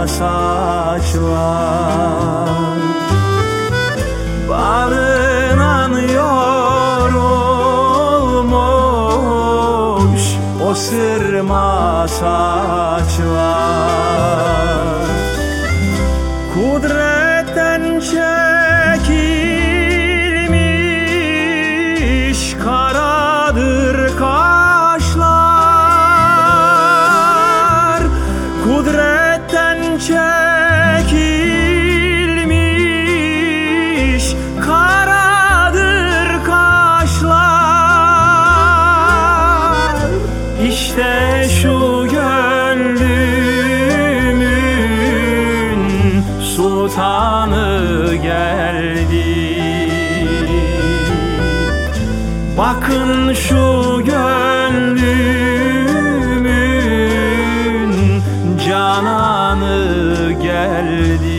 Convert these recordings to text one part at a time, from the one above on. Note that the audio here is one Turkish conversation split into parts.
saçlar. Bağrından yorulmuş o sırma saçlar. Kudretten çekilmiş karadır kaşlar. Kudretten çekilmiş karadır kaşlar. İşte şu gönlümün sultanı geldi. Bakın şu gönlümün cananı geldi.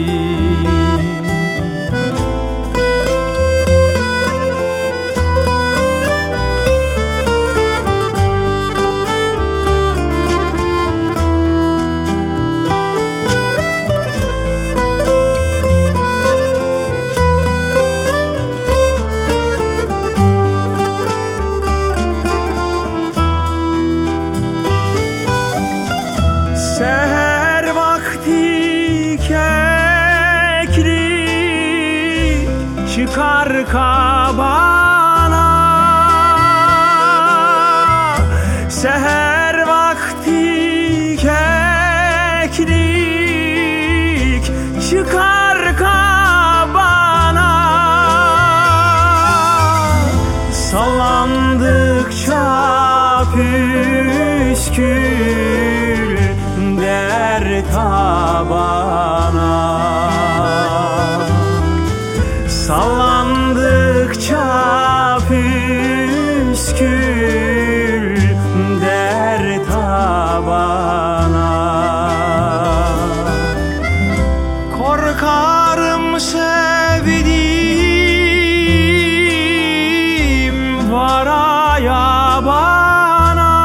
Seher vakti keklik çıkar kabana. Seher vakti keklik çıkar kabana. Sallandıkça püskül der tabana. Sallandıkça püskül der tabana. Korkarım sevdiğim varaya bana.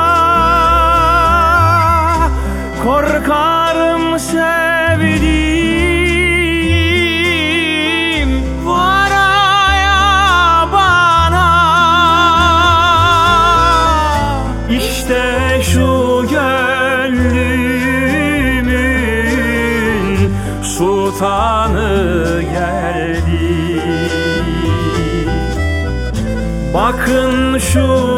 Korkarım sevdiğim varaya bana. İşte şu gönlümün sultanı geldi. Bakın şu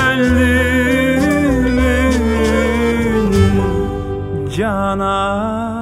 gönlümün cana